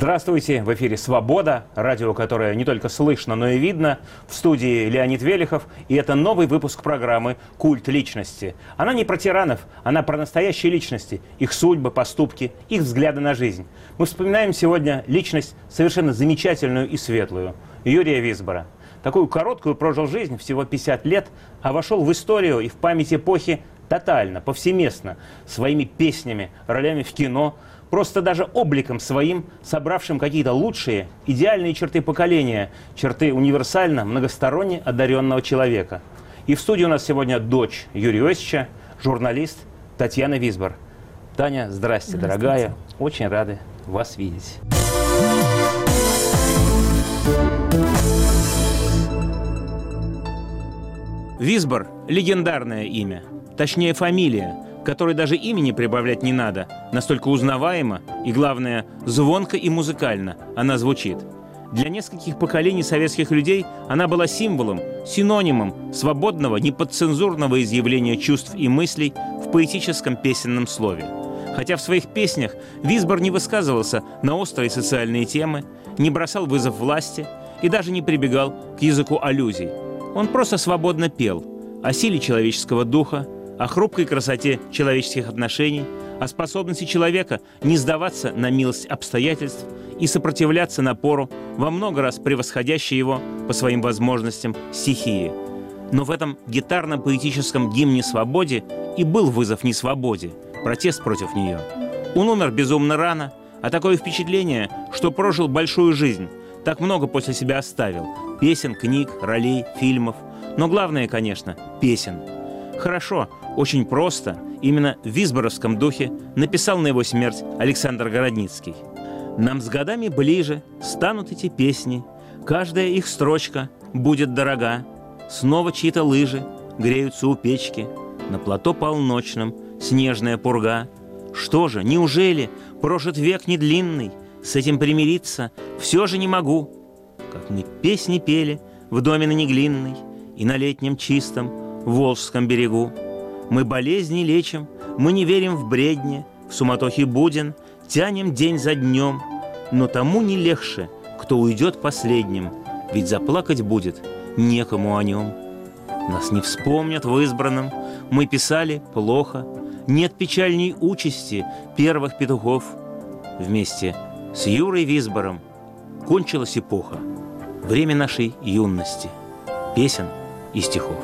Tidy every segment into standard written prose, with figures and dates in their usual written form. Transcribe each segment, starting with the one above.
Здравствуйте! В эфире «Свобода», радио, которое не только слышно, но и видно. В студии Леонид Велихов, и это новый выпуск программы «Культ личности». Она не про тиранов, она про настоящие личности, их судьбы, поступки, их взгляды на жизнь. Мы вспоминаем сегодня личность совершенно замечательную и светлую – Юрия Висбора. Такую короткую прожил жизнь, всего 50 лет, а вошел в историю и в память эпохи тотально, повсеместно, своими песнями, ролями в кино, просто даже обликом своим, собравшим какие-то лучшие, идеальные черты поколения, черты универсально, многосторонне одаренного человека. И в студии у нас сегодня дочь Юрия Иосифовича, журналист Татьяна Висбор. Таня, здрасте, дорогая. Очень рады вас видеть. Висбор – легендарное имя, точнее фамилия, которой даже имени прибавлять не надо, настолько узнаваема и, главное, звонко и музыкально она звучит. Для нескольких поколений советских людей она была символом, синонимом свободного, неподцензурного изъявления чувств и мыслей в поэтическом песенном слове. Хотя в своих песнях Висбор не высказывался на острые социальные темы, не бросал вызов власти и даже не прибегал к языку аллюзий. Он просто свободно пел о силе человеческого духа, о хрупкой красоте человеческих отношений, о способности человека не сдаваться на милость обстоятельств и сопротивляться напору, во много раз превосходящей его по своим возможностям стихии. Но в этом гитарно-поэтическом гимне свободе и был вызов несвободе, протест против нее. Он умер безумно рано, а такое впечатление, что прожил большую жизнь, так много после себя оставил – песен, книг, ролей, фильмов. Но главное, конечно, песен. Хорошо, очень просто, именно в висборовском духе написал на его смерть Александр Городницкий. «Нам с годами ближе станут эти песни, каждая их строчка будет дорога. Снова чьи-то лыжи греются у печки, на плато полночном снежная пурга. Что же, неужели прожит век недлинный, с этим примириться все же не могу. Как мы песни пели в доме на Неглинной и на летнем чистом Волжском берегу. Мы болезни лечим, мы не верим в бредни, в суматохе буден тянем день за днем. Но тому не легче, кто уйдет последним, ведь заплакать будет некому о нем. Нас не вспомнят в избранном, мы писали плохо, нет печальней участи первых петухов. Вместе с Юрой Висбором кончилась эпоха, время нашей юности, песен и стихов».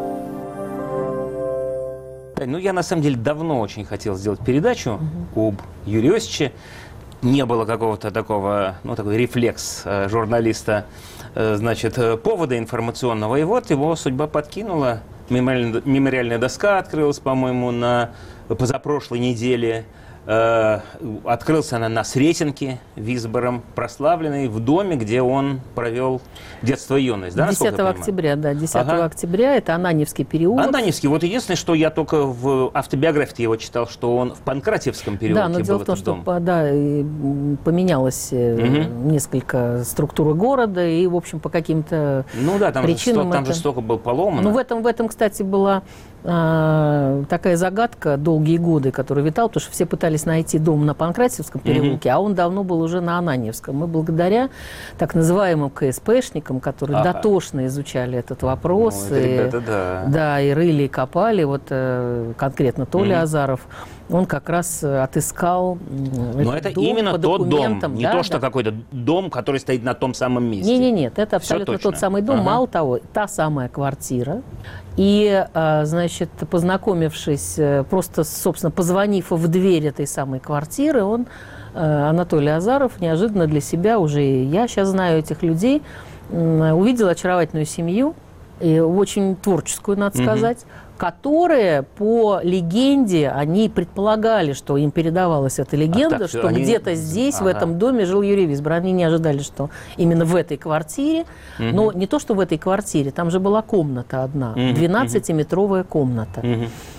Ну, я, на самом деле, давно очень хотел сделать передачу об Юрии Иосифовиче. Не было какого-то такого, ну, такой рефлекс журналиста, значит, повода информационного. И вот его судьба подкинула. Мемориальная доска открылась, по-моему, на позапрошлой неделе. Открылся она на Сретенке Висбором, прославленной, в доме, где он провел детство и юность. Да, 10 октября, да, 10 октября, это Ананьевский переулок. Ананьевский, вот единственное, что я только в автобиографии его читал, что он в Панкратиевском переулке был. Да, но дело в том, что поменялось несколько структуры города, и, в общем, по каким-то причинам... Там же столько был поломано. Ну, в этом, кстати, была такая загадка долгие годы, которая витала, потому что все пытались найти дом на Панкратиевском переулке, а он давно был уже на Ананьевском. Мы благодаря так называемым КСПшникам, которые дотошно изучали этот вопрос, и рыли, и копали, вот конкретно Толя Азаров, он как раз отыскал Но это дом именно тот дом, не то, что какой-то дом, который стоит на том самом месте. Нет, это абсолютно тот самый дом. Мало того, та самая квартира. И, значит, познакомившись, просто, собственно, позвонив в дверь этой самой квартиры, он, Анатолий Азаров, неожиданно для себя, уже я сейчас знаю этих людей, увидел очаровательную семью, и очень творческую, надо сказать, которые, по легенде, они предполагали, что им передавалась эта легенда, что где-то здесь, в этом доме, жил Юрий Висбор. Они не ожидали, что именно в этой квартире, но не то, что в этой квартире, там же была комната одна, 12-метровая комната.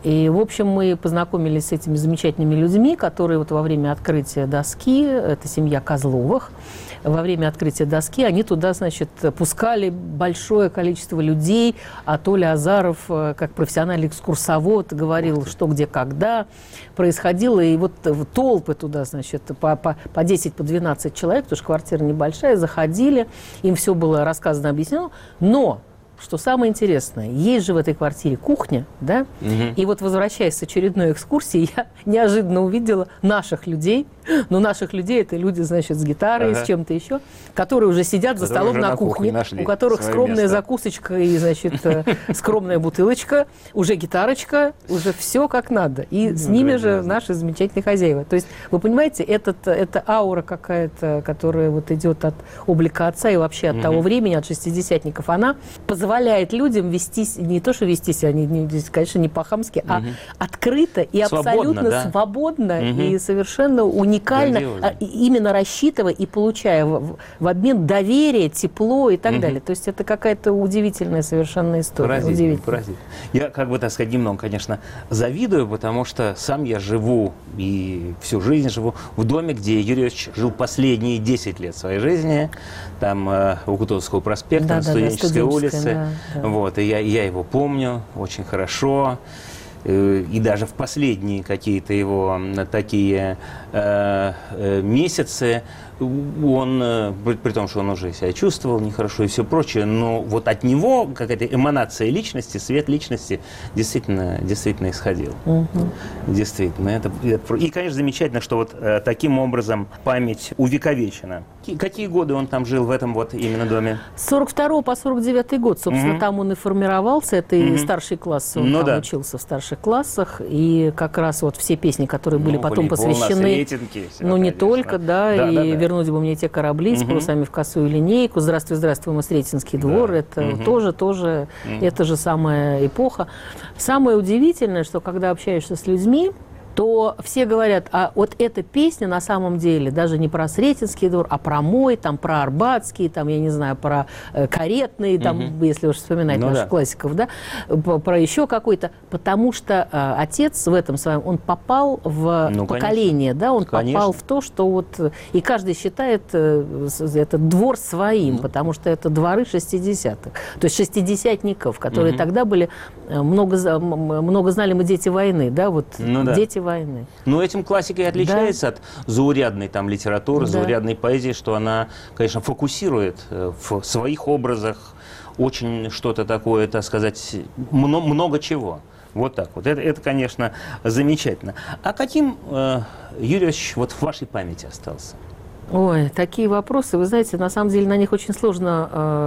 И, в общем, мы познакомились с этими замечательными людьми, которые вот во время открытия доски, это семья Козловых, во время открытия доски они туда, значит, пускали большое количество людей, а Толя Азаров, как профессиональный экскурсовод, говорил, что, где, когда происходило. И вот толпы туда, значит, по 10, по 12 человек, потому что квартира небольшая, заходили, им все было рассказано, объяснено. Но что самое интересное, есть же в этой квартире кухня, да? И вот, возвращаясь с очередной экскурсии, я неожиданно увидела наших людей. Но наших людей — это люди, значит, с гитарой, с чем-то еще, которые уже сидят за столом на кухне, у которых скромная закусочка и, значит, скромная бутылочка, уже гитарочка, уже все как надо. И с ними же наши замечательные хозяева. То есть, вы понимаете, это аура какая-то, которая вот идет от облика отца и вообще от того времени, от шестидесятников, она позволяет людям вестись, не то что вести себя, конечно, не по-хамски, а открыто и абсолютно свободно и совершенно уникально, именно рассчитывая и получая в обмен доверие, тепло и так далее. То есть это какая-то удивительная совершенно история. Поразительно. Я, как бы, так сказать, немного, конечно, завидую, потому что сам я живу и всю жизнь живу в доме, где Юрий Иосифович жил последние 10 лет своей жизни, там у Кутузовского проспекта, на Студенческой улице. Вот, и я его помню очень хорошо. И даже в последние какие-то его такие месяцы он, при том, что он уже себя чувствовал нехорошо и все прочее, но вот от него какая-то эманация личности, свет личности действительно исходил. Действительно. И, конечно, замечательно, что вот таким образом память увековечена. Какие годы он там жил в этом вот именно доме? С 42 по 49 год, собственно, там он и формировался. Это и старший класс, он там учился в старших классах. И как раз вот все песни, которые были потом посвящены... Ну, не только, и «Вернуть бы мне те корабли», с парусами в косую линейку, «Здравствуй, здравствуй, мой Сретенский двор», это тоже эта же самая эпоха. Самое удивительное, что когда общаешься с людьми, то все говорят, а вот эта песня на самом деле даже не про Сретенский двор, а про мой, там, про Арбатский, там, я не знаю, про Каретный, там, если уж вспоминать наших классиков, да, про еще какой-то, потому что отец в этом своем, он попал в поколение, да, он попал в то, что вот, и каждый считает этот двор своим, потому что это дворы 60-х, то есть шестидесятников, которые тогда были, много знали мы «Дети войны», да, вот «Дети войны». Но этим классика и отличается от заурядной там литературы, заурядной поэзии, что она, конечно, фокусирует в своих образах очень что-то такое, так сказать, много чего. Вот так вот. Это, конечно, замечательно. А каким Юрий Иосифович вот в вашей памяти остался? Ой, такие вопросы, вы знаете, на самом деле на них очень сложно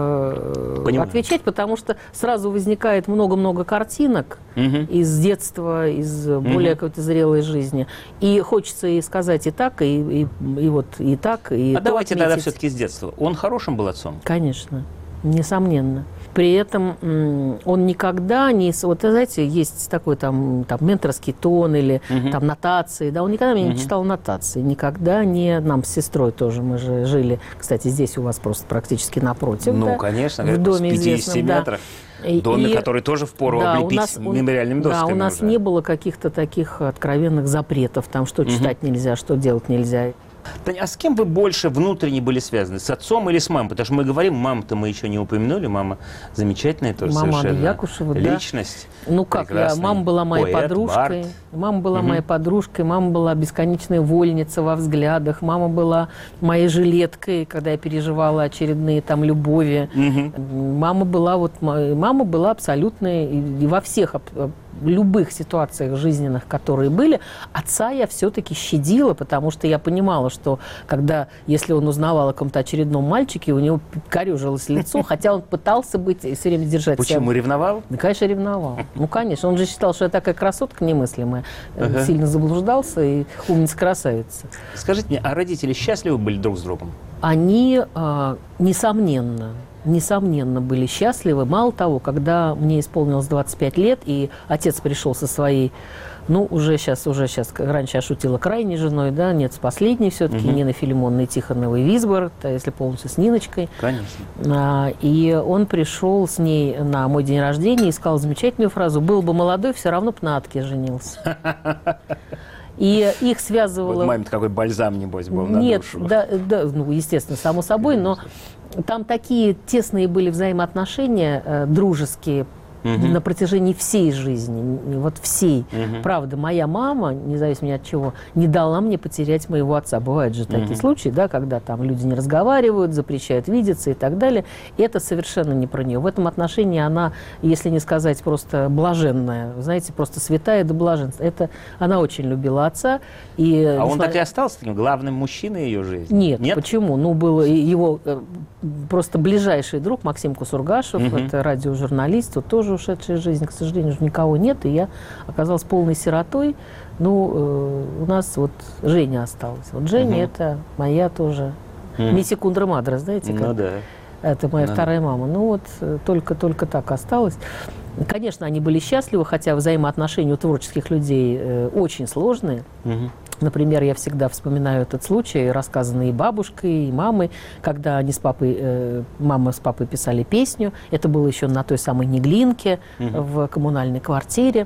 отвечать, потому что сразу возникает много-много картинок из детства, из более какой-то зрелой жизни. И хочется и сказать и так, и вот и так, и а давайте отметить. Тогда все-таки с детства. Он хорошим был отцом? Конечно, несомненно. При этом он никогда не... Вот, знаете, есть такой там менторский тон или там нотации. Да, он никогда мне не читал нотации. Никогда не... Нам с сестрой тоже, мы же жили, кстати, здесь у вас просто практически напротив. Ну, да, конечно, в доме в 50 метрах. В доме, который тоже впору облепить мемориальными досками. Да, у нас не было каких-то таких откровенных запретов, там, что читать нельзя, что делать нельзя. Таня, а с кем вы больше внутренне были связаны? С отцом или с мамой? Потому что мы говорим, маму-то мы еще не упомянули. Мама замечательная тоже совершенно Якушева, личность. Да. Ну как, мама была моей подружкой. Мама была моей подружкой. Мама была бесконечная вольница во взглядах. Мама была моей жилеткой, когда я переживала очередные там любови. Мама была абсолютно и во всех любых ситуациях жизненных, которые были, отца я все-таки щадила, потому что я понимала, что когда, если он узнавал о каком-то очередном мальчике, у него корёжилось лицо, хотя он пытался быть и все время держать себя. Почему? Ревновал? Да, конечно, ревновал. Ну, конечно. Он же считал, что я такая красотка немыслимая. Сильно заблуждался и умница-красавица. Скажите мне, а родители счастливы были друг с другом? Они, несомненно, были счастливы. Мало того, когда мне исполнилось 25 лет, и отец пришел со своей Ну, уже сейчас, раньше я шутила крайней женой, да, нет, с последней все-таки, Нины Филимоновны Тихоновой Висбор, если полностью с Ниночкой. Конечно. И он пришел с ней на мой день рождения и сказал замечательную фразу: «Был бы молодой, все равно бы на Атке женился». И их связывало... Вот маме-то какой бальзам, небось, был на душу. Нет, да, ну, естественно, само собой, но там такие тесные были взаимоотношения, дружеские, на протяжении всей жизни, вот всей. Правда, моя мама, независимо от чего, не дала мне потерять моего отца. Бывают же такие случаи, да, когда там люди не разговаривают, запрещают видеться и так далее. И это совершенно не про нее. В этом отношении она, если не сказать просто блаженная, знаете, просто святая до блаженства. Это она очень любила отца. И, он так и остался таким главным мужчиной ее жизни? Нет, почему? Ну, был его просто ближайший друг Максим Кусургашев, это радиожурналист, вот тоже ушедшая из жизни, к сожалению, уже никого нет, и я оказалась полной сиротой. Ну, у нас вот Женя осталась. Вот Женя это моя тоже миссекундра мадра, знаете, как? Ну да. Это моя вторая мама. Ну вот только так осталось. Конечно, они были счастливы, хотя взаимоотношения у творческих людей очень сложные. Например, я всегда вспоминаю этот случай, рассказанный и бабушкой, и мамой, когда они с папой, мама с папой писали песню. Это было еще на той самой Неглинке, в коммунальной квартире.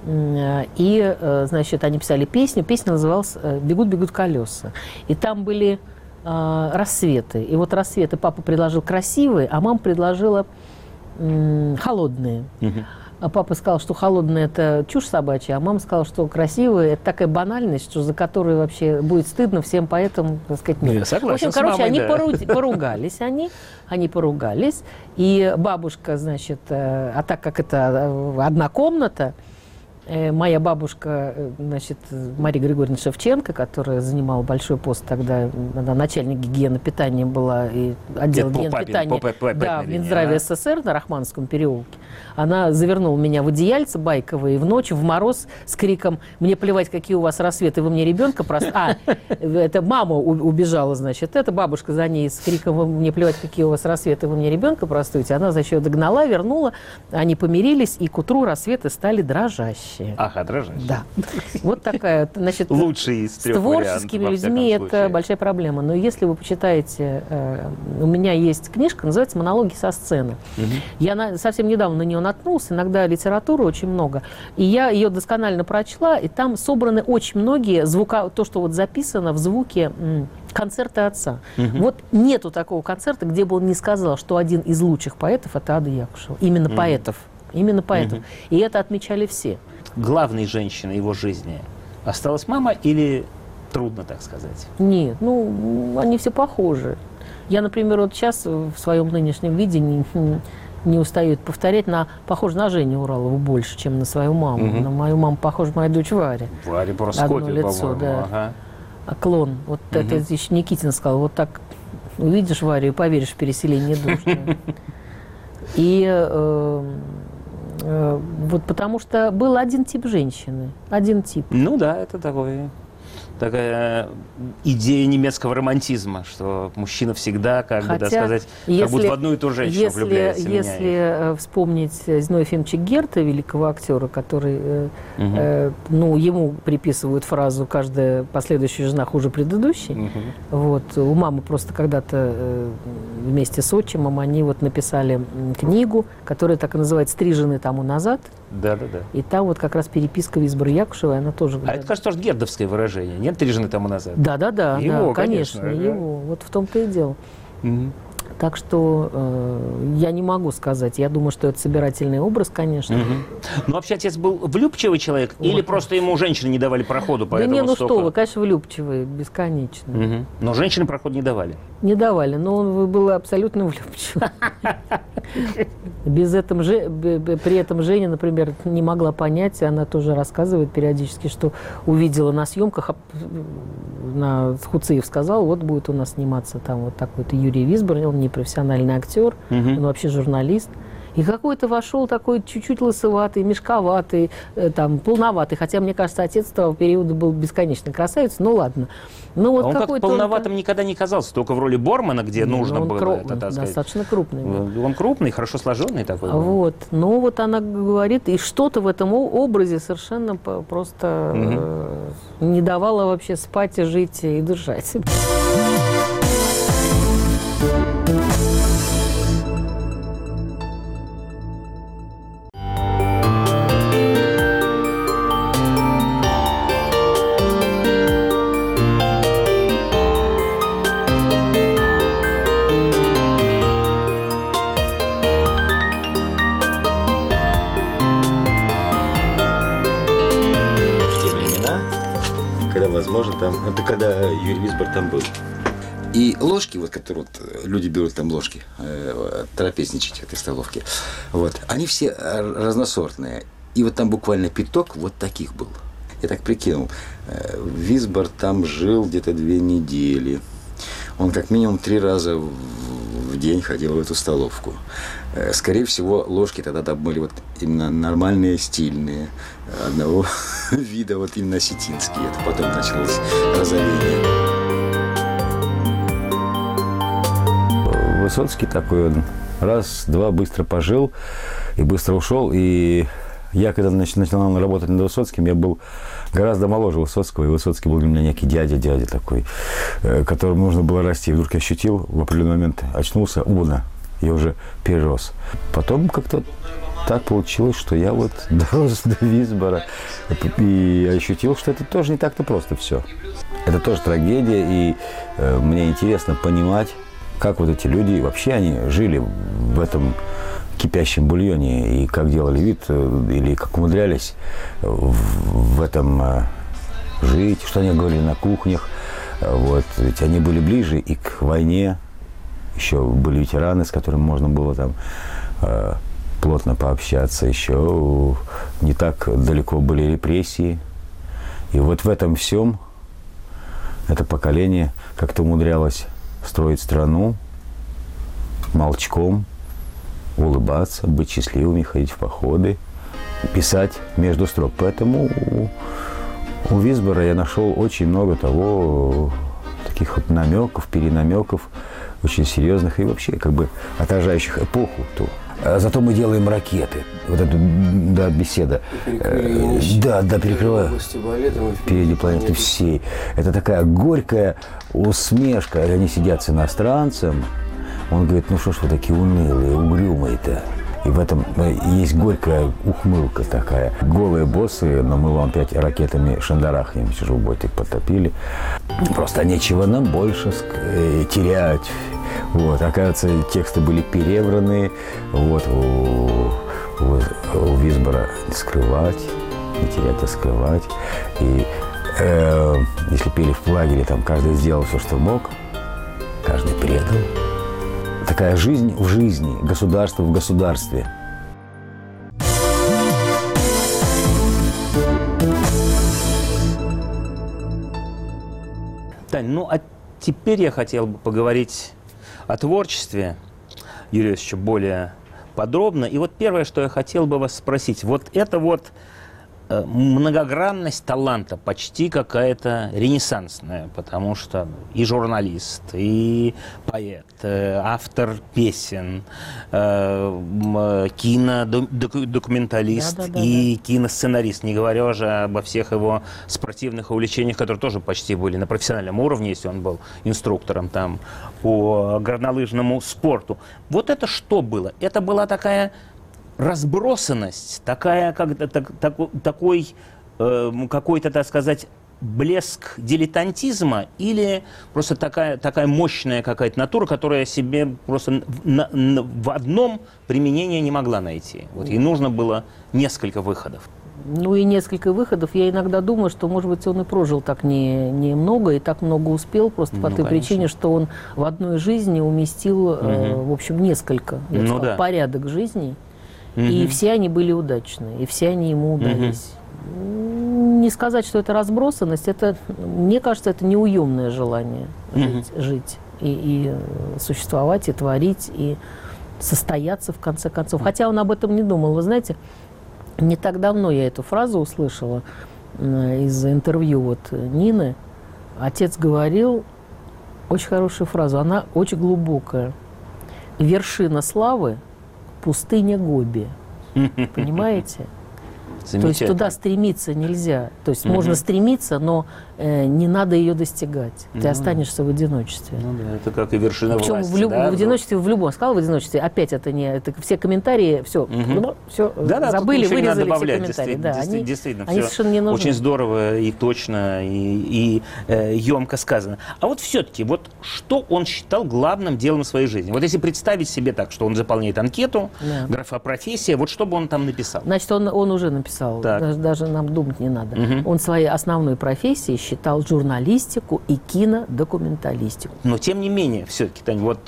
И, значит, они писали песню. Песня называлась «Бегут колеса». И там были рассветы. И вот рассветы папа предложил красивые, а мама предложила холодные. А папа сказал, что холодные – это чушь собачья, а мама сказала, что красивые – это такая банальность, что за которую вообще будет стыдно всем поэтам, так сказать, мира. Я согласен. В общем, короче, мамой, они поругались, они поругались, и бабушка, значит, а так как это одна комната, моя бабушка, значит, Мария Григорьевна Шевченко, которая занимала большой пост тогда, она начальник гигиены питания была, и отдел гигиены питания в Минздраве СССР на Рахмановском переулке. Она завернула меня в одеяльце байковое, и в ночь, в мороз, с криком: «Мне плевать, какие у вас рассветы, вы мне ребенка просто...» это мама убежала, значит, это бабушка за ней с криком: «Мне плевать, какие у вас рассветы, вы мне ребенка простуете». Она, значит, ее догнала, вернула, они помирились, и к утру рассветы стали дрожащие. Ага, дрожащие. Да. Вот такая, значит, лучший из трех с творческими людьми это большая проблема. Но если вы почитаете, у меня есть книжка, называется «Монологи со сцены». Я совсем недавно на нее наткнулся, иногда литературы очень много. И я ее досконально прочла, и там собраны очень многие то, что вот записано в звуке концерта отца. Вот нету такого концерта, где бы он не сказал, что один из лучших поэтов – это Ада Якушева. Именно поэтов. Именно поэтов. И это отмечали все. Главной женщиной его жизни осталась мама или трудно так сказать? Нет, ну, они все похожи. Я, например, вот сейчас в своем нынешнем виде не устаю это повторять, похож на Женю Уралову больше, чем на свою маму. На мою маму похожа моя дочь Варя. Варя просто одно лицо, да. Ага. А клон. Вот это еще Никитин сказал, вот так увидишь Варю и поверишь в переселение душ. И вот потому что был один тип женщины, один тип. Ну да, это такая идея немецкого романтизма, что мужчина всегда, как бы, да сказать, как будто в одну и ту же женщину влюбляется. Если вспомнить Зиновия Ефимовича Герта, великого актера, который, ну, ему приписывают фразу «каждая последующая жена хуже предыдущей», вот, у мамы просто когда-то вместе с отчимом они вот написали книгу, которая так и называется «Три жены тому назад». Да. И там вот как раз переписка Висбора Якушевой, она тоже... А это, кажется, тоже гердовское выражение, нет? «Три жены тому назад». Да, его, конечно, его. Вот в том-то и дело. Так что я не могу сказать. Я думаю, что это собирательный образ, конечно. Но вообще отец был влюбчивый человек или просто ему женщины не давали проходу, поэтому... Да не, ну что вы, конечно, влюбчивый, бесконечно. Но женщины проход не давали? Не давали, но он был абсолютно влюбчивый. При этом Женя, например, не могла понять, она тоже рассказывает периодически, что увидела на съемках, Хуцеев сказал, вот будет у нас сниматься там вот такой-то Юрий Висбор, он не профессиональный актер, он вообще журналист. И какой-то вошел такой чуть-чуть лысоватый, мешковатый, там, полноватый. Хотя, мне кажется, отец того периода был бесконечно красавец. Ну, ладно. Ну, вот он как полноватым никогда не казался. Только в роли Бормана, где нужно было это, так сказать. Достаточно крупный. Он крупный, хорошо сложенный такой. Вот. Но вот она говорит, и что-то в этом образе совершенно просто не давало вообще спать, и жить и дышать. Возможно, там, это когда Юрий Висбор там был. И ложки, вот, которые вот, люди берут там ложки, трапезничать в этой столовке, вот, они все разносортные. И вот там буквально пяток вот таких был. Я так прикинул. Висбор там жил где-то 2 недели. Он как минимум 3 раза в день ходил в эту столовку. Скорее всего, ложки тогда там были вот именно нормальные, стильные, одного вида, вот именно осетинские. Это потом началось разорение. Высоцкий такой, он раз-два быстро пожил и быстро ушел. И я, когда начинал работать над Высоцким, я был гораздо моложе Высоцкого. И Высоцкий был для меня некий дядя такой, которому нужно было расти. И вдруг я ощутил, в определенный момент очнулся, я уже перерос. Потом как-то так получилось, что я вот дорос до Висбора и ощутил, что это тоже не так-то просто все. Это тоже трагедия, и мне интересно понимать, как вот эти люди, вообще они жили в этом кипящем бульоне, и как делали вид, или как умудрялись в этом жить, что они говорили на кухнях. Вот. Ведь они были ближе и к войне, еще были ветераны, с которыми можно было там плотно пообщаться, еще не так далеко были репрессии. И вот в этом всем это поколение как-то умудрялось строить страну молчком, улыбаться, быть счастливыми, ходить в походы, писать между строк. Поэтому у Висбора я нашел очень много таких вот намеков, перенамеков, очень серьезных и вообще как бы отражающих эпоху ту. Зато мы делаем ракеты. Вот эту, да, беседа. Перекрываю. Впереди планеты всей. Это такая горькая усмешка. Они сидят с иностранцем. Он говорит, ну что ж вы такие унылые, угрюмые-то. И в этом есть горькая ухмылка такая. Голые боссы, но мы вам 5 ракетами шандарахнем, чужебойтик потопили. Просто нечего нам больше терять. Вот, оказывается, тексты были перевраны. Вот, у Висбора скрывать, не терять, а скрывать. И если пели в лагере, там каждый сделал все, что мог, каждый предал. Такая жизнь в жизни, государство в государстве. Тань, ну а теперь я хотел бы поговорить о творчестве Юрия Иосифовича более подробно. И вот первое, что я хотел бы вас спросить, вот это вот многогранность таланта почти какая-то ренессансная, потому что и журналист, и поэт, автор песен, кинодокументалист и киносценарист, не говоря уже обо всех его спортивных увлечениях, которые тоже почти были на профессиональном уровне, если он был инструктором там по горнолыжному спорту. Вот это что было? Это была такая разбросанность, такой какой-то, так сказать, блеск дилетантизма или просто такая мощная какая-то натура, которая себе просто в одном применении не могла найти. Вот ей нужно было несколько выходов. Ну и несколько выходов. Я иногда думаю, что, может быть, он и прожил так немного и так много успел, просто по той причине, что он в одной жизни уместил, в общем, несколько, порядок жизней. И все они были удачны, и все они ему удались. Не сказать, что это разбросанность, это, мне кажется, это неуемное желание жить и существовать, и творить, и состояться в конце концов. Хотя он об этом не думал. Вы знаете, не так давно я эту фразу услышала из интервью вот Нины. Отец говорил очень хорошую фразу, она очень глубокая. Вершина славы – пустыня Гоби. Понимаете? То есть туда стремиться нельзя. То есть можно стремиться, но не надо ее достигать. Ты останешься в одиночестве. Ну да, это как и вершина Причем власти. в одиночестве, в любом, сказал в одиночестве, опять это не, это все комментарии, все, все забыли, вырезали все комментарии. Да, действительно, они все совершенно не нужны. очень здорово и точно, и емко сказано. А вот все-таки, вот что он считал главным делом в своей жизни? Вот если представить себе так, что он заполняет анкету, графа профессия, вот что бы он там написал? Значит, он уже написал, даже нам думать не надо. Он своей основной профессией считал журналистику и кинодокументалистику. Но тем не менее, все-таки, Тань, вот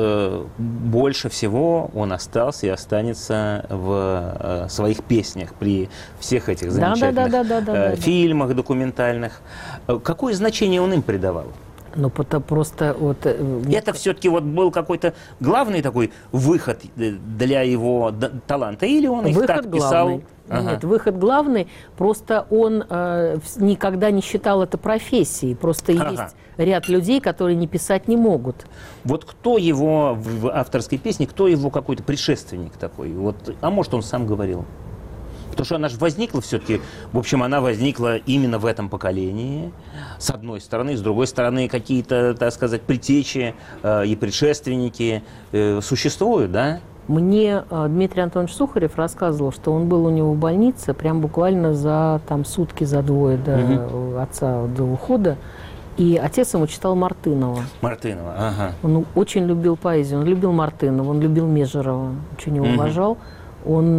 больше всего он остался и останется в своих песнях при всех этих замечательных фильмах документальных. Какое значение он им придавал? Ну, просто вот... Это все-таки вот был какой-то главный такой выход для его таланта? Или он их так писал? Главный. Нет, выход главный. Просто он никогда не считал это профессией. Просто есть ряд людей, которые не писать не могут. Вот кто его в авторской песне, кто его какой-то предшественник такой? Вот, а может, он сам говорил? Потому что она же возникла все-таки, в общем, она возникла именно в этом поколении, с одной стороны, с другой стороны, какие-то, так сказать, предтечи и предшественники существуют, да? Мне Дмитрий Антонович Сухарев рассказывал, что он был у него в больнице прям буквально за сутки, за двое до отца, до ухода. И отец ему читал Мартынова. Мартынова, ага. Он очень любил поэзию, он любил Мартынова, он любил Межерова, очень его уважал. Он,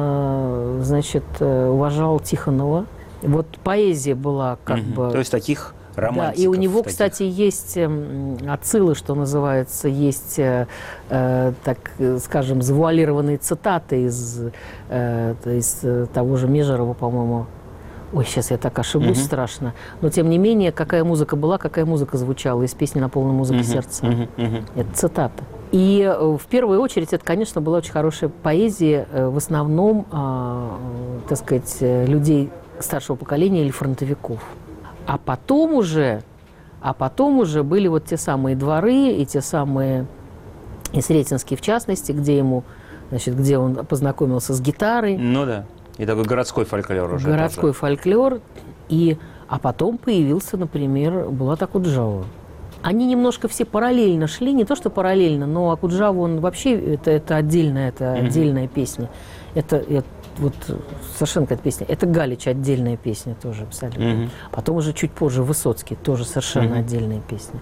значит, уважал Тихонова. Вот поэзия была как бы... То есть таких романтиков. Да, и у него, таких. кстати, есть отсылы, что называется, есть, так скажем, завуалированные цитаты из того же Межерова, по-моему. Ой, сейчас я так ошибусь страшно. Но, тем не менее, какая музыка была, какая музыка звучала из песни «На полной музыке сердца». Это цитата. И в первую очередь это, конечно, была очень хорошая поэзия, в основном, так сказать, людей старшего поколения или фронтовиков. А потом уже были вот те самые дворы и те самые, и Сретенский в частности, где он познакомился с гитарой. Ну да, и такой городской фольклор уже. Городской фольклор. А потом появился, например, Булат Акуджава. Они немножко все параллельно шли, не то что параллельно, но Акуджава, он вообще, это отдельная песня. Это вот совершенно какая-то песня. Это Галич, отдельная песня тоже абсолютно. Потом уже чуть позже Высоцкий, тоже совершенно отдельная песня.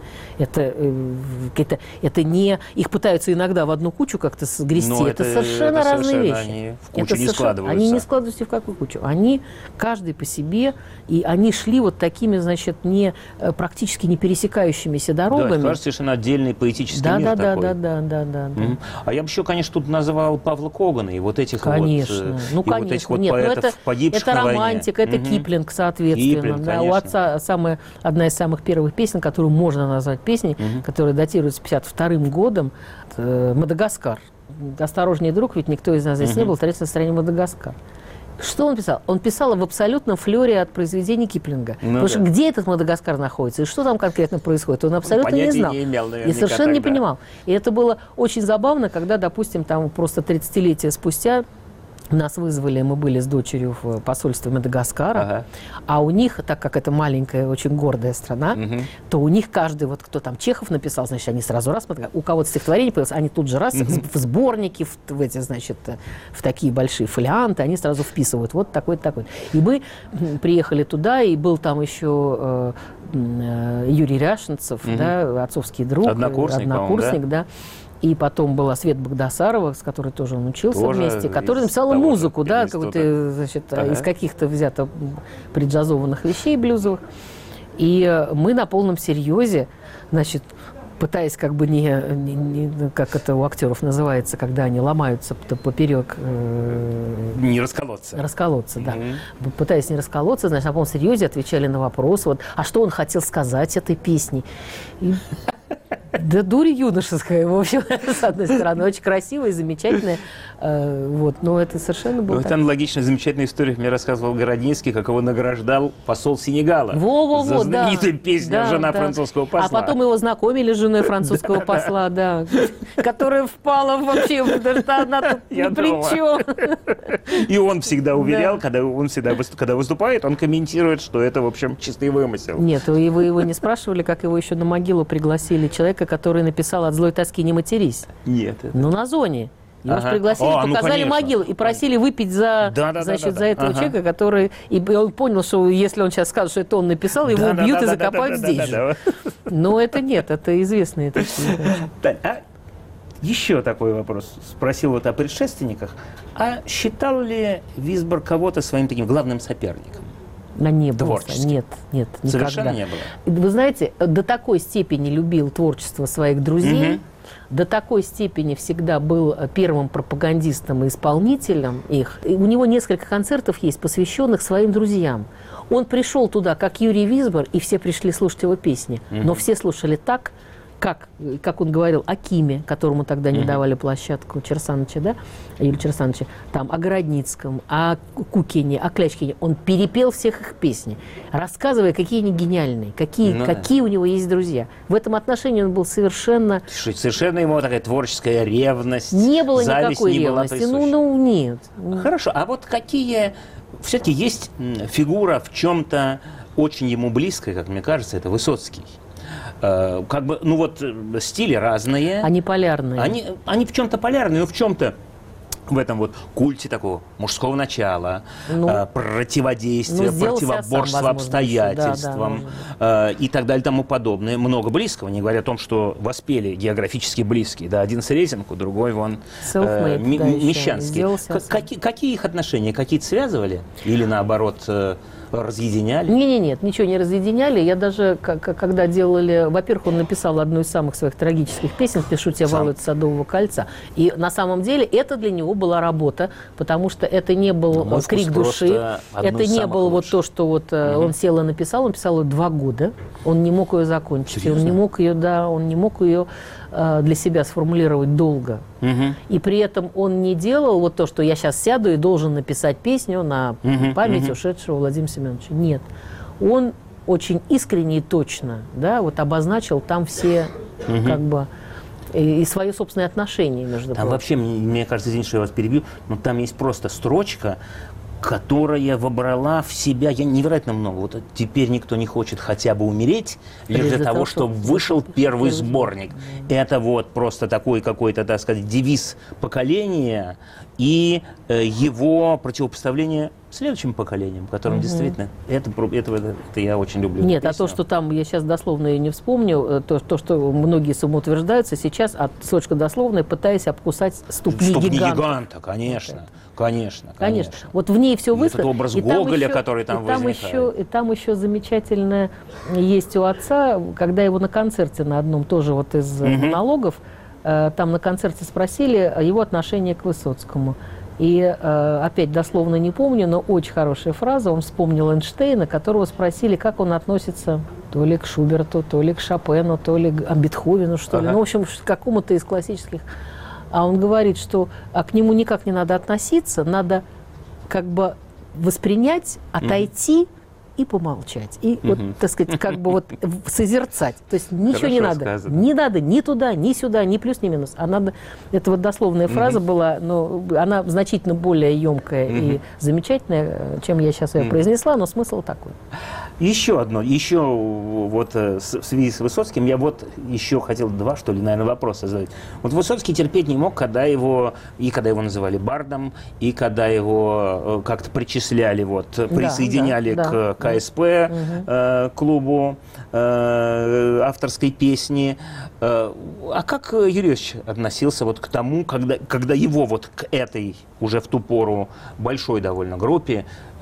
Это не... Их пытаются иногда в одну кучу как-то сгрести. Это совершенно разные вещи. Они в кучу не складываются. Они не складываются ни в какую кучу. Они каждый по себе, и они шли вот такими, значит, практически не пересекающимися дорогами. Да, кажется, совершенно отдельный поэтический мир такой. Да. А я бы еще, конечно, тут называл Павла Когана и вот этих конечно. вот этих вот поэтов, погибших на войне. Это романтика, это Киплинг, соответственно. Киплинг, у отца одна из самых первых песен, которую можно назвать песней, которая датируется 52-м годом, «Мадагаскар». «Осторожней, друг», ведь никто из нас здесь не был, третья на стороне «Мадагаскар». Что он писал? Он писал в абсолютном флёре от произведений Киплинга. Потому что где этот Мадагаскар находится и что там конкретно происходит, он абсолютно не знал. Не имел, и совершенно не понимал. И это было очень забавно, когда, допустим, там просто 30-летия спустя нас вызвали, мы были с дочерью в посольстве Мадагаскара, а у них, так как это маленькая, очень гордая страна, то у них каждый, вот кто там Чехов написал, значит, они сразу раз, у кого-то стихотворение появилось, они тут же раз в сборники, в эти, значит, в такие большие фолианты, они сразу вписывают, вот такой-то, такой. И мы приехали туда, и был там еще Юрий Ряшенцев, да, отцовский друг, однокурсник, да. И потом была Света Багдасарова, с которой тоже он учился тоже вместе, которая написала музыку, да, какой-то, значит, из каких-то взято преджазованных вещей блюзовых. И мы на полном серьезе, значит, пытаясь как бы как это у актеров называется, когда они ломаются поперек... Не расколоться. Расколоться, да. Пытаясь не расколоться, значит, на полном серьезе отвечали на вопрос, вот, а что он хотел сказать этой песней? Да дурь юношеская, в общем, с одной стороны. Очень красивая, замечательная. Вот, но это совершенно было Это аналогичная замечательная история. Мне рассказывал Городницкий, как его награждал посол Сенегала. Во-во-во, за знаменитую песню «Жена французского посла». А потом его знакомили с женой французского посла, да, которая впала вообще, потому что она тут ни при чем. И он всегда уверял, когда выступает, он комментирует, что это, в общем, чистый вымысел. Нет, вы его не спрашивали, как его еще на могилу пригласили человека, который написал «От злой тоски не матерись». Нет. Ну, на зоне. Его же пригласили, показали могилу и просили выпить за этого человека, который... И он понял, что если он сейчас скажет, что это он написал, его убьют и закопают здесь же. Но это нет, это известные такие. Еще такой вопрос. Спросил вот о предшественниках. А считал ли Висбор кого-то своим таким главным соперником? Не было. Творчески? Нет, никогда. Совершенно не было? Вы знаете, до такой степени любил творчество своих друзей, до такой степени всегда был первым пропагандистом и исполнителем их. И у него несколько концертов есть, посвященных своим друзьям. Он пришел туда, как Юрий Висбор, и все пришли слушать его песни. Но все слушали так, как он говорил о Киме, которому тогда не давали площадку, Черсановича, да, Юрия Черсановича, там, о Городницком, о Кукине, о Клячкине. Он перепел всех их песни, рассказывая, какие они гениальные, какие у него есть друзья. В этом отношении он был совершенно... Совершенно ему такая творческая ревность, не было зависть никакой не ревности. была Нет. Хорошо, а вот какие... Все-таки есть фигура в чем-то очень ему близкая, как мне кажется, это Высоцкий. Как бы, ну вот, стили разные. Они полярные. Они в чем-то полярные, но в чем-то в этом вот культе такого мужского начала, противодействия, противоборства обстоятельствам и так далее, тому подобное. Много близкого, не говоря о том, что воспели географически близкие. Да, один Сретенку, другой вон Мещанский. Какие их отношения? Какие-то связывали? Или наоборот... разъединяли? Нет, ничего не разъединяли. Я даже, когда делали... Во-первых, он написал одну из самых своих трагических песен «Пишу тебе, Володя, Садового кольца». И на самом деле это для него была работа, потому что это не был крик души. Это не было вот то, что вот он сел и написал. Он писал ее 2 года. Он не мог ее закончить. Серьезно? Он не мог ее для себя сформулировать долго. И при этом он не делал вот то, что я сейчас сяду и должен написать песню на память ушедшего Владимира Семеновича. Нет. Он очень искренне и точно, да, вот обозначил там все как бы и свои собственные отношения между прочим. Там вообще, мне кажется, извините, что я вас перебью, но там есть просто строчка, которая вобрала в себя невероятно много. Вот теперь никто не хочет хотя бы умереть, лишь для того, чтобы вышел первый сборник. Это вот просто такой какой-то, так сказать, девиз поколения и его противопоставление следующим поколениям, которым действительно это я очень люблю. Нет, а то, что там, я сейчас дословно ее не вспомню, то, что многие самоутверждаются сейчас, от строчка дословная, пытаясь обкусать ступни гиганта. Конечно. Вот в ней все высказано. Этот образ Гоголя, который там возникает. И там еще замечательное есть у отца, когда его на концерте на одном тоже вот из монологов, там на концерте спросили его отношение к Высоцкому. И опять дословно не помню, но очень хорошая фраза. Он вспомнил Эйнштейна, которого спросили, как он относится то ли к Шуберту, то ли к Шопену, то ли к Бетховену, что ли. Ну, в общем, к какому-то из классических. А он говорит, что к нему никак не надо относиться, надо как бы воспринять, отойти и помолчать. И вот, так сказать, как бы вот созерцать. То есть ничего не надо. Сказано. Не надо ни туда, ни сюда, ни плюс, ни минус. А надо... Это вот дословная фраза была, но она значительно более емкая и замечательная, чем я сейчас ее произнесла, но смысл такой. Еще вот в связи с Высоцким, я вот еще хотел 2, что ли, наверное, вопроса задать. Вот Высоцкий терпеть не мог, когда его называли бардом, и когда его как-то причисляли, вот, присоединяли к КСП, клубу авторской песни. А как Юрий Иосифович относился вот к тому, когда его вот к этой уже в ту пору большой довольно группе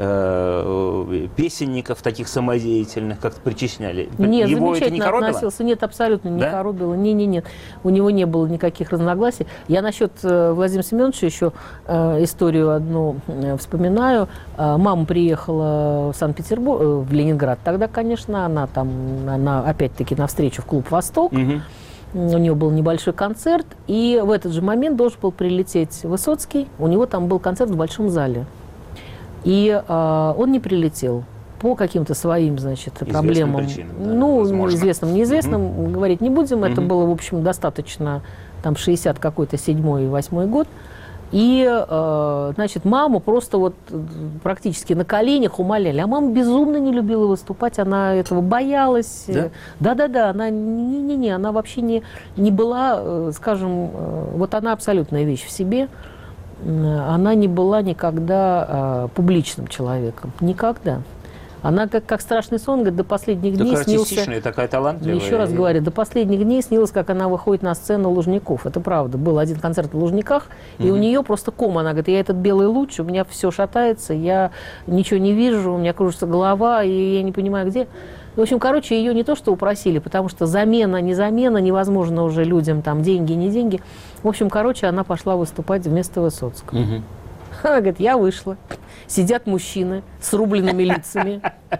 песенников таких самодеятельных как-то причисляли? Нет, его это не коробило? Относился. Нет, абсолютно не коробило. Нет. У него не было никаких разногласий. Я насчет Владимира Семеновича еще историю одну вспоминаю. Мама приехала в Санкт-Петербург, в Ленинград. Тогда, конечно, она опять-таки навстречу в клуб «Восток». У него был небольшой концерт, и в этот же момент должен был прилететь Высоцкий. У него там был концерт в Большом зале. И он не прилетел по каким-то своим, значит, проблемам. Причинам, да, ну, возможно. неизвестным, говорить не будем. Это было, в общем, достаточно, там, 60 какой-то 7-й и 8-й год. И, значит, маму просто вот практически на коленях умоляли. А мама безумно не любила выступать, она этого боялась. Да? Да, она она вообще не была, скажем, вот она абсолютная вещь в себе. Она не была никогда публичным человеком. Никогда. Она как страшный сон, говорит, до последних дней снился... такая талантливая. Еще раз говорю, до последних дней снилось, как она выходит на сцену Лужников. Это правда. Был один концерт в Лужниках, и у нее просто ком. Она говорит, я этот белый луч, у меня все шатается, я ничего не вижу, у меня кружится голова, и я не понимаю, где... В общем, короче, ее не то что упросили, потому что замена, не замена, невозможно уже людям, там, деньги, не деньги. В общем, короче, она пошла выступать вместо Высоцкого. Она говорит, я вышла. Сидят мужчины с рубленными лицами.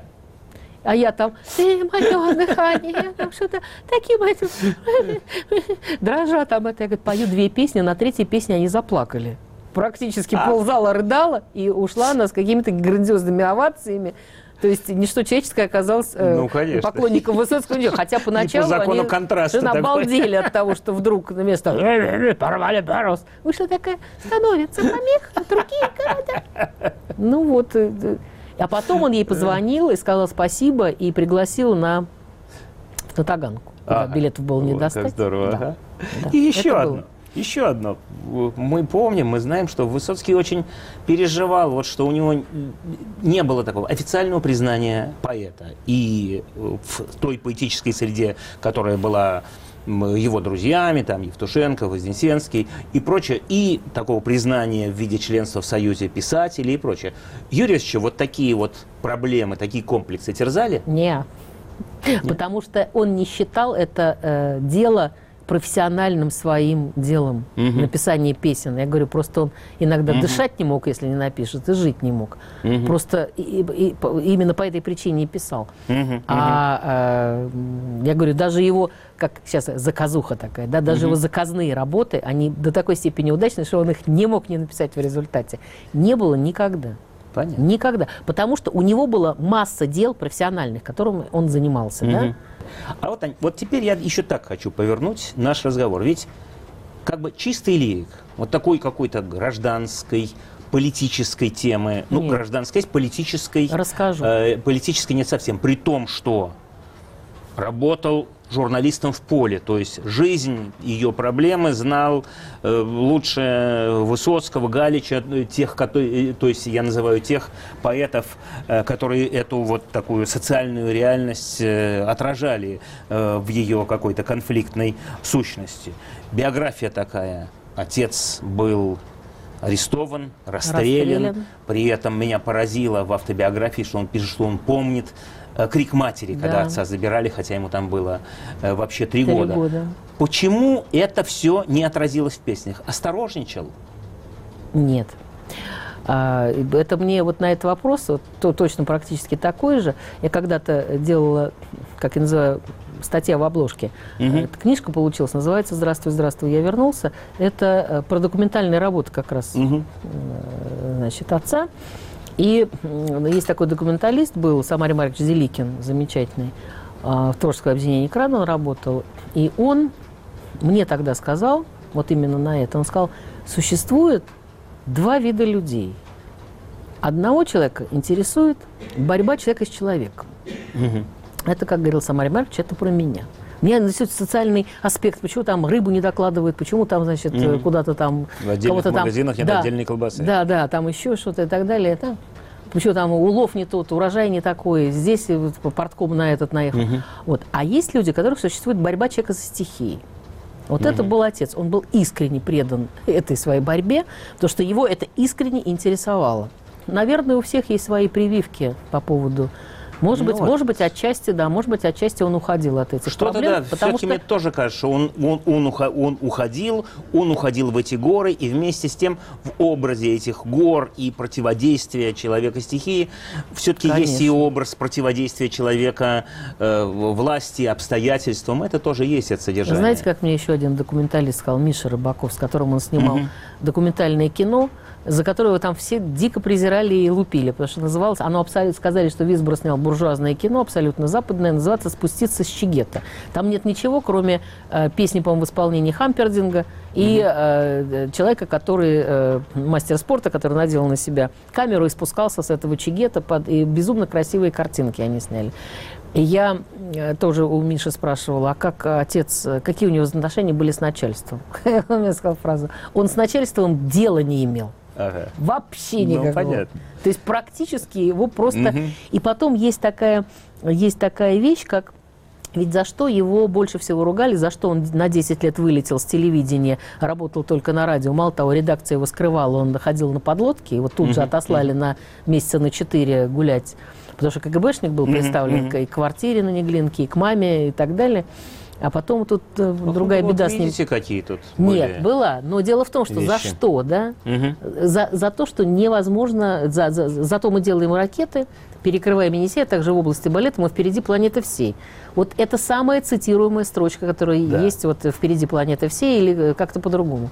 А я там, ты мое дыхание, там что-то таким этим. Дрожа там это. Я говорю, пою 2 песни, на 3-й песне они заплакали. Практически ползала рыдала, и ушла она с какими-то грандиозными овациями. То есть ничто человеческое оказалось поклонником Высоцкого. Хотя поначалу они обалдели от того, что вдруг на место порвали парус. Вышла такая, становится помех, а другие города. Ну вот. А потом он ей позвонил и сказал спасибо, и пригласил на Таганку. Билетов было не достать. Как здорово. Да. Ага. Да. И еще одно. Мы помним, мы знаем, что Высоцкий очень переживал, вот, что у него не было такого официального признания поэта. И в той поэтической среде, которая была его друзьями, там, Евтушенко, Вознесенский и прочее, и такого признания в виде членства в Союзе писателей и прочее. Юрия Ильича вот такие вот проблемы, такие комплексы терзали? Нет. Потому что он не считал это дело профессиональным своим делом, написание песен. Я говорю, просто он иногда дышать не мог, если не напишет, и жить не мог. Просто именно по этой причине и писал. Я говорю, даже его, как сейчас заказуха такая, да, даже его заказные работы, они до такой степени удачны, что он их не мог не написать в результате. Не было никогда. Понятно. Никогда. Потому что у него была масса дел профессиональных, которыми он занимался. Да? А вот теперь я еще так хочу повернуть наш разговор. Ведь как бы чистый лирик, вот такой какой-то гражданской, политической темы, ну, гражданской, политической. Расскажу. Политической нет совсем, при том, что работал журналистом в поле, то есть жизнь, ее проблемы знал лучше Высоцкого, Галича, тех, которые, то есть я называю тех поэтов, которые эту вот такую социальную реальность отражали в ее какой-то конфликтной сущности. Биография такая. Отец был арестован, расстрелян. При этом меня поразило в автобиографии, что он пишет, что он помнит крик матери, когда отца забирали, хотя ему там было вообще 3 года. Почему это все не отразилось в песнях? Осторожничал? Нет. Это мне вот на этот вопрос, вот, точно практически такой же. Я когда-то делала, как я называю, статья в обложке. Эта книжка получилась, называется «Здравствуй, здравствуй, я вернулся». Это про документальные работы как раз значит, отца. И есть такой документалист, был Самарий Маркович Зеликин, замечательный, в творческом объединении «Экран» он работал. И он мне тогда сказал, вот именно на это, он сказал, существует 2 вида людей. Одного человека интересует борьба человека с человеком. Это, как говорил Самарий Маркович, это про меня. Меня интересует социальный аспект, почему там рыбу не докладывают, почему там, значит, куда-то там... В отдельных магазинах нет отдельной колбасы. Да, там еще что-то и так далее. Почему там улов не тот, урожай не такой, здесь портком на этот наехал. Вот. А есть люди, у которых существует борьба человека со стихией. Вот это был отец. Он был искренне предан этой своей борьбе, потому что его это искренне интересовало. Наверное, у всех есть свои прививки по поводу Может Ну быть, отчасти, да, может быть, отчасти он уходил от этих Что-то, проблем. да, потому все-таки что мне тоже кажется, что он уходил в эти горы, и вместе с тем в образе этих гор и противодействия человека стихии все-таки есть и образ противодействия человека власти, обстоятельствам. Это тоже есть от содержания. Знаете, как мне еще один документалист сказал, Миша Рыбаков, с которым он снимал документальное кино, за которого там все дико презирали и лупили, потому что называлось, оно абсолютно, сказали, что Висбор снял буржуазное кино, абсолютно западное, называется «Спуститься с Чигета». Там нет ничего, кроме песни, по-моему, в исполнении Хампердинга и человека, который, мастер спорта, который надел на себя камеру и спускался с этого Чигета, и безумно красивые картинки они сняли. И я тоже у Миши спрашивала, а как отец, какие у него отношения были с начальством? Он мне сказал фразу, он с начальством дела не имел. Ага. Вообще никакого. Ну, понятно. То есть практически его просто... И потом есть такая вещь, как... Ведь за что его больше всего ругали, за что он на 10 лет вылетел с телевидения, работал только на радио. Мало того, редакция его скрывала, он ходил на подлодке, его тут же отослали на месяца на 4 гулять, потому что КГБшник был представлен и к квартире на Неглинке, и к маме, и так далее. А потом тут другая беда с ним. Видите, какие тут Нет, была. Но дело в том, что за что, да? За то, что невозможно... Зато мы делаем ракеты, перекрываем Енисей, а также в области балета мы впереди планеты всей. Вот это самая цитируемая строчка, которая есть вот впереди планеты всей или как-то по-другому.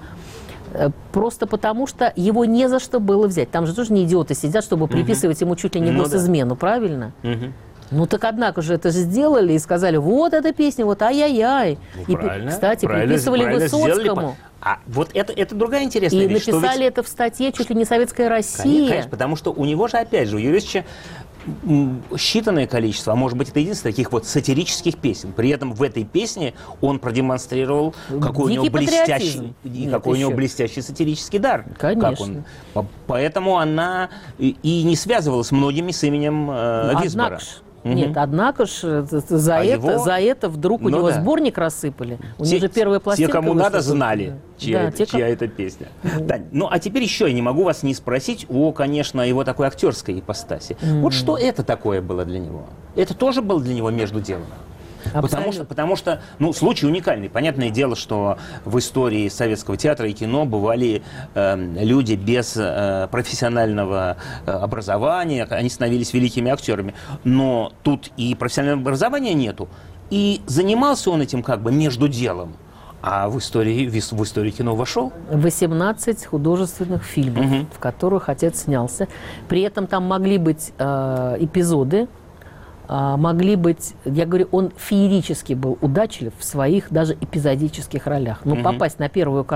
Просто потому, что его не за что было взять. Там же тоже не идиоты сидят, чтобы приписывать ему чуть ли не госизмену, правильно? Ну так однако же это же сделали и сказали, вот эта песня, вот ай-яй-яй. Ну, и, кстати, приписывали Высоцкому. А вот это другая интересная вещь. И написали это в статье чуть ли не «Советская Россия». Конечно, потому что у него же, опять же, у Юрьевича считанное количество, а может быть, это единственное, таких вот сатирических песен. При этом в этой песне он продемонстрировал, какой у него блестящий сатирический дар. Конечно. Поэтому она и не связывалась с многими с именем Висбора. Нет, однако ж за это вдруг у него сборник рассыпали. У него же первая пластинка. Те, кому надо, знали, чья да, это песня. Тань, ну а теперь еще я не могу вас не спросить о, конечно, его такой актерской ипостаси. Вот что это такое было для него? Это тоже было для него между делом? Потому что, ну, случай уникальный. Понятное дело, что в истории советского театра и кино бывали люди без профессионального образования, они становились великими актерами. Но тут и профессионального образования нету, и занимался он этим как бы между делом. А в историю кино вошел? 18 художественных фильмов, в которых отец снялся. При этом там могли быть эпизоды, могли быть, я говорю, он феерически был удачлив в своих даже эпизодических ролях. Ну, попасть на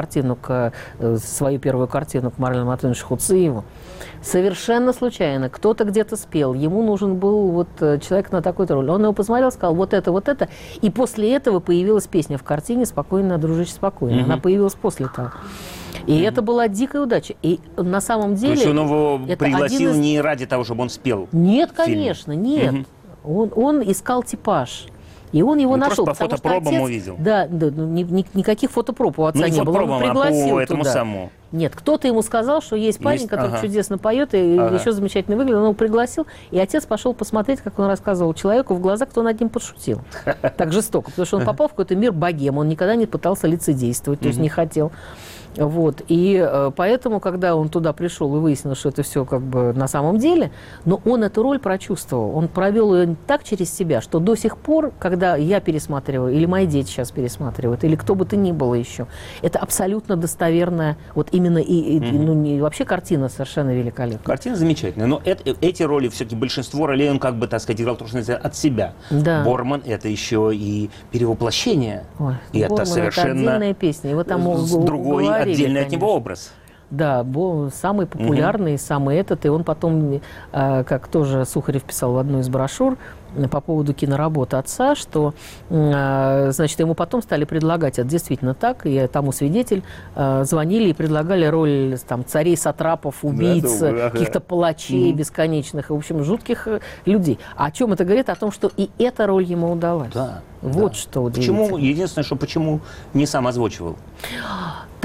свою первую картину к Марлену Матвеевичу Хуциеву совершенно случайно. Кто-то где-то спел, ему нужен был вот человек на такой-то роль. Он его посмотрел, сказал, вот это. И после этого появилась песня в картине «Спокойно, дружище, спокойно». Она появилась после того. И это была дикая удача. И на самом деле... То есть он его пригласил не ради того, чтобы он спел? Нет, конечно, нет. Он искал типаж. И он его нашел. Просто по фотопробам увидел. Да, никаких фотопроб у отца не было. Он пригласил по этому самому. Нет, кто-то ему сказал, что есть парень, который чудесно поет и еще замечательно выглядит. Он его пригласил, и отец пошел посмотреть, как он рассказывал человеку в глаза, кто над ним подшутил. Так жестоко, потому что он попал в какой-то мир богем, он никогда не пытался лицедействовать, то есть не хотел. Вот. И поэтому, когда он туда пришел и выяснил, что это все как бы на самом деле, но он эту роль прочувствовал. Он провел ее так через себя, что до сих пор, когда я пересматриваю, или мои дети сейчас пересматривают, или кто бы то ни было еще, это абсолютно достоверная, вот именно вообще картина совершенно великолепная. Картина замечательная, но эти роли, все-таки большинство ролей он как бы, так сказать, играл от себя. Да. Борман — это еще и перевоплощение. Ой, и Борман, это совершенно отдельная песня. Его там другой, отдельный от него образ. Да, самый популярный, самый этот. И он потом, как тоже Сухарев писал в одной из брошюр по поводу киноработы отца, что, значит, ему потом стали предлагать, это действительно так, и тому свидетель, звонили и предлагали роль там царей, сатрапов, убийц, каких-то палачей бесконечных, в общем, жутких людей. А о чем это говорит? О том, что и эта роль ему удалась. Да. Вот что удивительно. Единственное, что почему не сам озвучивал?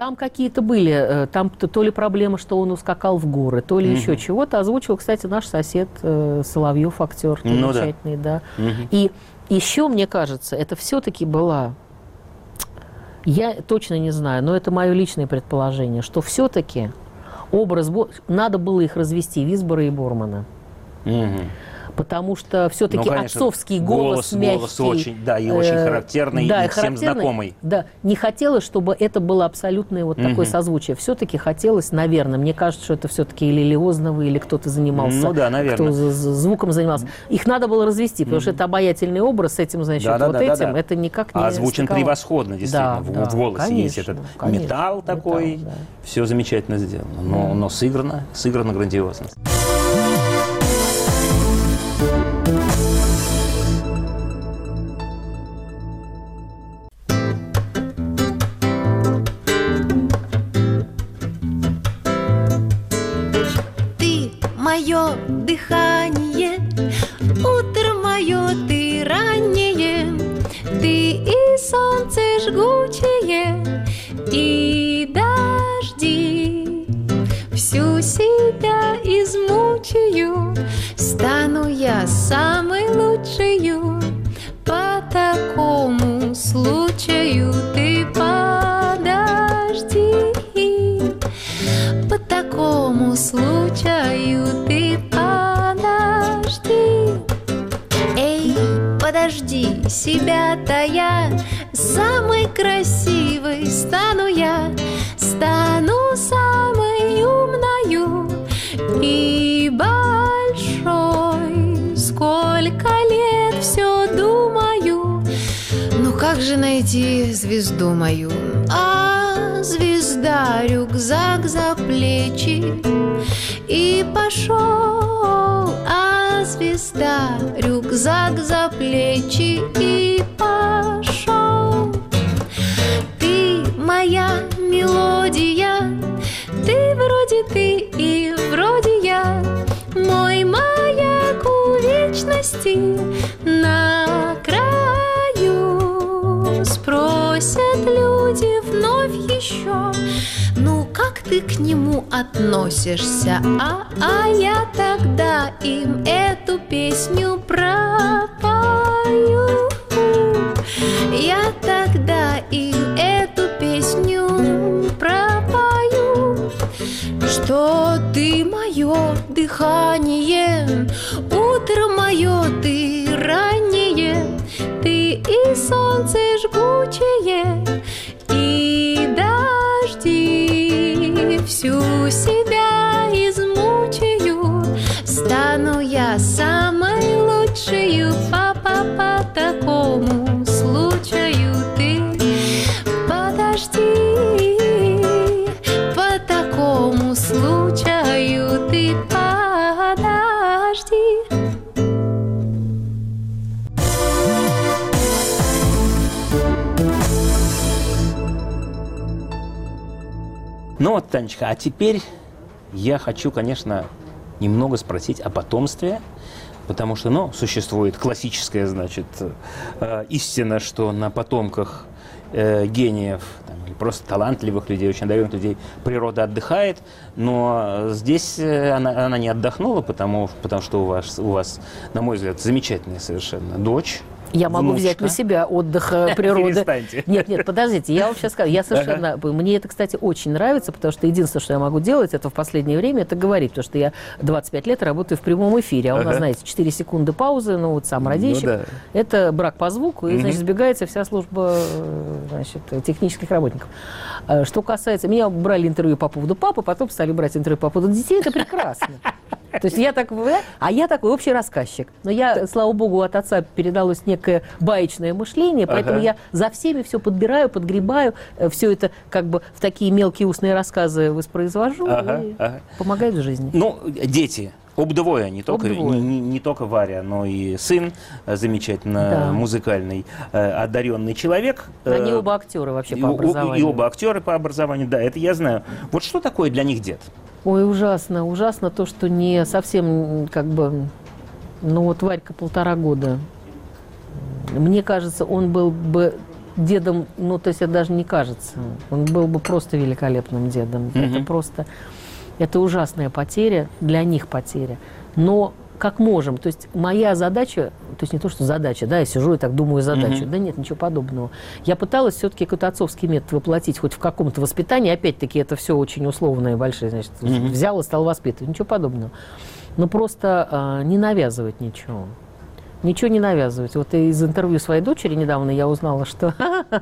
Там какие-то были, там то ли проблема, что он ускакал в горы, то ли еще чего-то. Озвучил, кстати, наш сосед Соловьев, актер замечательный, да. И еще, мне кажется, это все-таки была, я точно не знаю, но это мое личное предположение, что все-таки образ, надо было их развести, Висбора и Бормана. Потому что все-таки отцовский голос мягкий. Голос очень, да, и очень характерный, да, и всем знакомый. Да, не хотелось, чтобы это было абсолютное вот такое созвучие. Все-таки хотелось, наверное, мне кажется, что это все-таки или Лиознова, или кто-то занимался, ну, да, наверное. кто звуком занимался. Их надо было развести, потому что это обаятельный образ с этим, значит, этим, это никак не озвучен превосходно, действительно, в голосе конечно, есть этот металл такой, да. Все замечательно сделано, но сыграно грандиозно. Мое дыхание, утро мое, ты раннее, ты и солнце жгучее, и дожди. Всю себя измучаю, стану я самой лучшею. По такому случаю ты подожди. По такому случаю ты подожди. Эй, подожди, себя-то я самой красивой стану я, стану самой умною и большой. Сколько лет все думаю, ну как же найти звезду мою? А звезда рюкзак за плечи и пошел. А звезда рюкзак за плечи и пошел. Ты моя мелодия, ты вроде ты и вроде я, мой маяк у вечности на краю. Спросят люди вновь еще, ну как ты к нему относишься? А я тогда им эту песню пропою. Я тогда им эту песню пропою, что ты мое дыхание, утро мое, ты раннее, ты и солнце жгучее, и дожди. Всю себя измучаю, стану я самой лучшею. По такому случаю ты подожди. По такому случаю ты подожди. Ну вот, Танечка, а теперь я хочу, конечно, немного спросить о потомстве, потому что, ну, существует классическая, значит, истина, что на потомках гениев, там, или просто талантливых людей, очень одаренных людей природа отдыхает, но здесь она не отдохнула, потому что у вас, на мой взгляд, замечательная совершенно дочь. Я могу взять на себя отдых природы. Перестаньте. Нет, подождите, я вам сейчас скажу, я совершенно, мне это, кстати, очень нравится, потому что единственное, что я могу делать, это в последнее время, это говорить, потому что я 25 лет работаю в прямом эфире, а у нас, знаете, 4 секунды паузы, ну вот сам радищик, это брак по звуку, и, значит, сбегается вся служба, значит, технических работников. Что касается, меня брали интервью по поводу папы, потом стали брать интервью по поводу детей, это прекрасно. То есть я такой общий рассказчик. Но я, слава богу, от отца передалось некое баечное мышление, поэтому я за всеми все подбираю, подгребаю, все это как бы в такие мелкие устные рассказы воспроизвожу и помогает в жизни. Ну, дети. Обдвое, не только Варя, но и сын замечательно музыкальный, одаренный человек. Они оба актеры вообще по образованию. И оба актеры по образованию, да, это я знаю. Вот что такое для них дед? Ой, ужасно. Ужасно то, что не совсем, как бы, ну вот Варька 1,5 года. Мне кажется, он был бы дедом, ну, то есть это даже не кажется. Он был бы просто великолепным дедом. Это просто, это ужасная потеря, для них потеря. Но как можем, то есть моя задача, то есть не то, что задача, да, я сижу и так думаю задачу, да нет, ничего подобного. Я пыталась все-таки какой-то отцовский метод воплотить хоть в каком-то воспитании, опять-таки это все очень условное, большое, значит, взял и стал воспитывать, ничего подобного. Но просто не навязывать ничего. Ничего не навязывать. Вот из интервью своей дочери недавно я узнала, что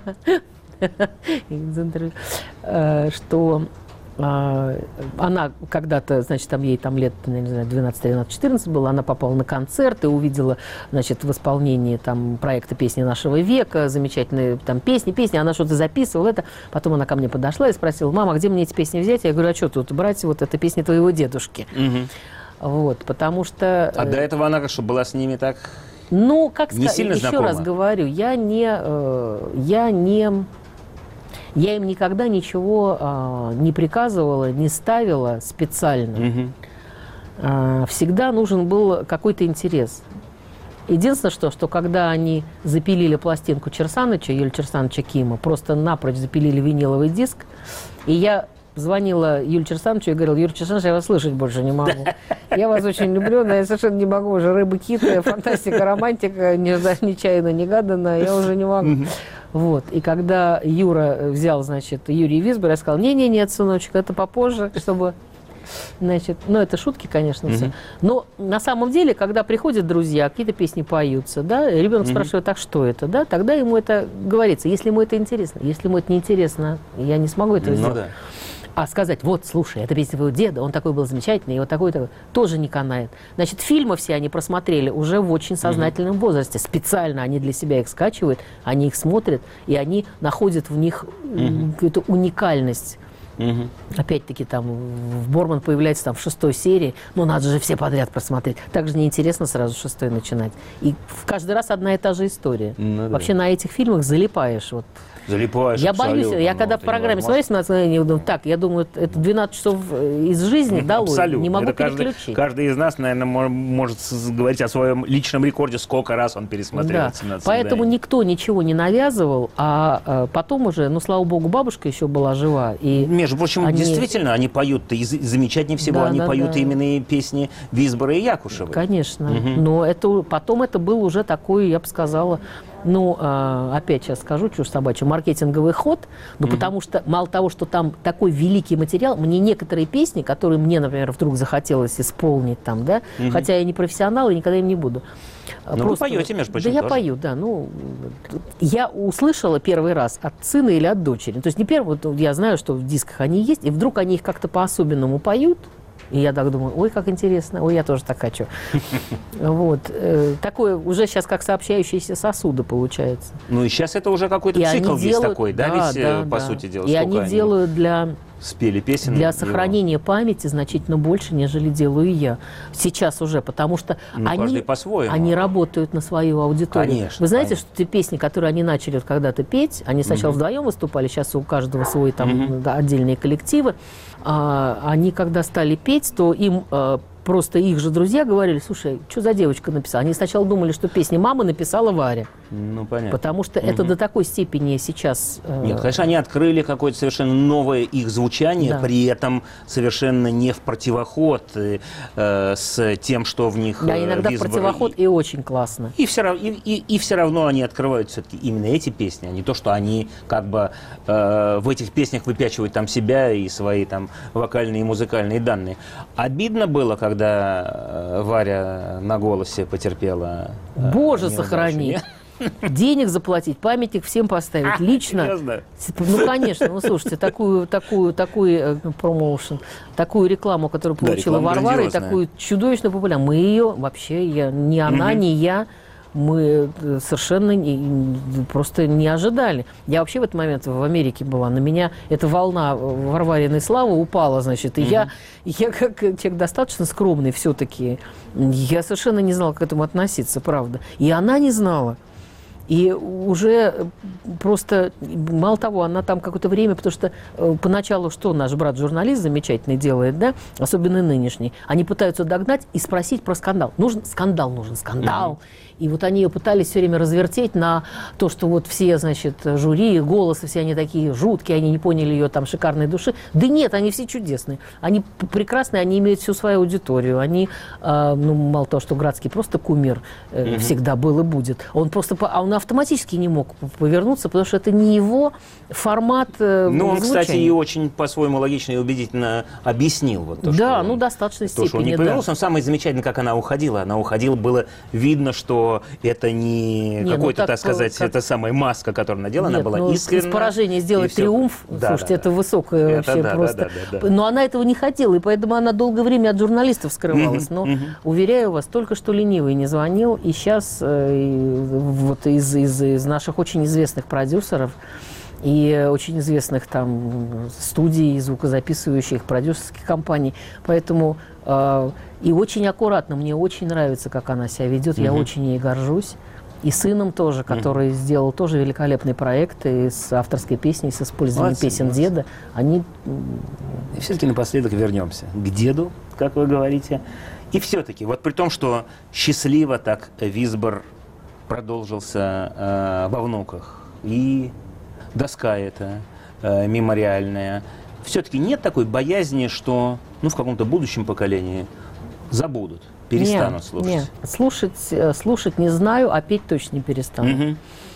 она когда-то, значит, там ей там лет, не знаю, 12, 13, 14 было, она попала на концерт и увидела, значит, в исполнении там проекта «Песни нашего века», замечательные там песни, она что-то записывала, это. Потом она ко мне подошла и спросила: мама, где мне эти песни взять? Я говорю: а что тут брать, вот это песни твоего дедушки. Вот, потому что... А до этого она что, была с ними так... Ну, как сказать, еще знакома. Раз говорю, я им никогда ничего не приказывала, не ставила специально. Всегда нужен был какой-то интерес. Единственное, что когда они запилили пластинку Черсаныча, Юлия Черсановича Кима, просто напрочь запилили виниловый диск, и я звонила Юлии Черсановичу и говорила: Юрий Черсанович, я вас слышать больше не могу. Я вас очень люблю, но я совершенно не могу уже. Рыбы-киты, фантастика, романтика, нечаянно, негаданно, я уже не могу. Вот. И когда Юра взял, значит, Юрий Висбор, я сказала: нет, сыночек, это попозже, чтобы... Значит, ну, это шутки, конечно, все. Но на самом деле, когда приходят друзья, какие-то песни поются, да, ребенок спрашивает: а что это, да, тогда ему это говорится, если ему это интересно. Если ему это не интересно, я не смогу этого сделать. Да. А сказать: вот, слушай, это песня твоего деда, он такой был замечательный, и вот такой-то, тоже не канает. Значит, фильмы все они просмотрели уже в очень сознательном возрасте. Специально они для себя их скачивают, они их смотрят, и они находят в них какую-то уникальность. Опять-таки, там, Борман появляется там в 6-й серии, ну, надо же все подряд просмотреть. Так же неинтересно сразу с 6-й начинать. И каждый раз одна и та же история. Вообще на этих фильмах залипаешь, вот. Залипаешь. Я боюсь, я когда в программе смотрю 17 мгновений, думаю: так, я думаю, это 12 часов из жизни долой, не могу переключить. Каждый из нас, наверное, может говорить о своем личном рекорде, сколько раз он пересмотрел 17 Поэтому никто ничего не навязывал, а потом уже, ну, слава богу, бабушка еще была жива. И между прочим, действительно, они поют, и замечательнее всего, они поют именно и песни Висбора и Якушева. Конечно, но это, потом это был уже такой, я бы сказала, ну, опять сейчас скажу, чушь собачья, маркетинговый ход, ну, потому что мало того, что там такой великий материал, мне некоторые песни, которые мне, например, вдруг захотелось исполнить там, да, хотя я не профессионал и никогда им не буду. Ну, вы поете, между прочим, да, я пою, да, ну, я услышала первый раз от сына или от дочери, то есть не первый, вот я знаю, что в дисках они есть, и вдруг они их как-то по-особенному поют. И я так думаю: ой, как интересно, ой, я тоже так хочу. Вот. Такое уже сейчас как сообщающиеся сосуды получается. Ну и сейчас это уже какой-то цикл есть такой, да, ведь, по сути дела. И они делают для... Спели песен. Для сохранения памяти значительно больше, нежели делаю я. Сейчас уже, потому что они работают на свою аудиторию. Конечно. Вы знаете, что те песни, которые они начали вот когда-то петь, они сначала вдвоем выступали, сейчас у каждого свой там отдельные коллективы. Они когда стали петь, то им просто их же друзья говорили: слушай, что за девочка написала? Они сначала думали, что песни мамы написала Варя. Ну, понятно. Потому что это до такой степени сейчас... Нет, конечно, они открыли какое-то совершенно новое их звучание, при этом совершенно не в противоход с тем, что в них... Да, иногда в противоход и очень классно. И все равно они открывают все-таки именно эти песни, а не то, что они как бы в этих песнях выпячивают там себя и свои там вокальные и музыкальные данные. Обидно было, когда Варя на «Голосе» потерпела... Боже, сохрани! Денег заплатить, памятник всем поставить. Лично. Серьезно? Ну, конечно. Ну, слушайте, такой промоушен, такую рекламу, которую получила Варвара, и такую чудовищно популярную. Мы ее вообще, ни она, ни я, мы совершенно просто не ожидали. Я вообще в этот момент в Америке была. На меня эта волна Варвариной славы упала, значит. И я как человек достаточно скромный все-таки, я совершенно не знала, к этому относиться, правда. И она не знала. И уже просто, мало того, она там какое-то время, потому что поначалу, что наш брат-журналист замечательный делает, да, особенно нынешний, они пытаются догнать и спросить про скандал. Скандал нужен. И вот они ее пытались все время развертеть на то, что вот все, значит, жюри, голосы, все они такие жуткие, они не поняли ее там шикарной души. Да нет, они все чудесные. Они прекрасные, они имеют всю свою аудиторию. Они, ну, мало того, что Градский просто кумир всегда был и будет. Он просто, он автоматически не мог повернуться, потому что это не его формат Ну, он, звучания. кстати, и очень по-своему логично и убедительно объяснил вот то, да, что... ну, в достаточной То, что он не степени, повернулся, да. но самое замечательное, как она уходила. Она уходила, было видно, что это не ну какой-то, так, так сказать, как... это самая маска, которую она делала, Нет, она была ну, искренна. из поражения сделать и всё. триумф, Да, слушайте, да, это да. высокое Это вообще да, просто. да. Но она этого не хотела, и поэтому она долгое время от журналистов скрывалась. Но, уверяю вас, только что ленивый не звонил, и сейчас вот из наших очень известных продюсеров и очень известных там студий, звукозаписывающих, продюсерских компаний. Поэтому и очень аккуратно, мне очень нравится, как она себя ведет, я очень ей горжусь. И сыном тоже, который сделал тоже великолепный проект и с авторской песней, с использованием песен деда. Они... И все-таки напоследок вернемся к деду, как вы говорите. И все-таки, вот при том, что счастливо так Висбор продолжился во внуках, и доска эта мемориальная, все-таки нет такой боязни, что в каком-то будущем поколении забудут, перестанут слушать? Нет, слушать не знаю, а петь точно не перестану.